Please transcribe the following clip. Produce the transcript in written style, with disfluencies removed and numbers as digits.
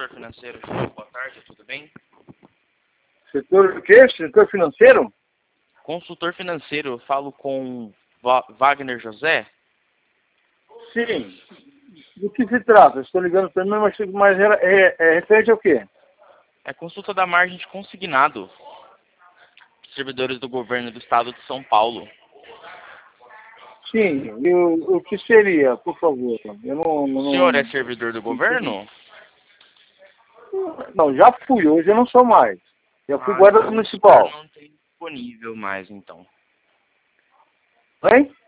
setor financeiro. Boa tarde, tudo bem? Setor o quê? Setor financeiro? Consultor financeiro, eu falo com Wagner José. Sim. Do que se trata? Estou ligando para mim, mas é referente ao quê? É consulta da margem de consignado. Servidores do governo do estado de São Paulo. Sim. E o que seria, por favor? O senhor é servidor do governo? Não, já fui. Hoje eu não sou mais. Já fui guarda Então o municipal. senhor não tem disponível mais, então. Hein?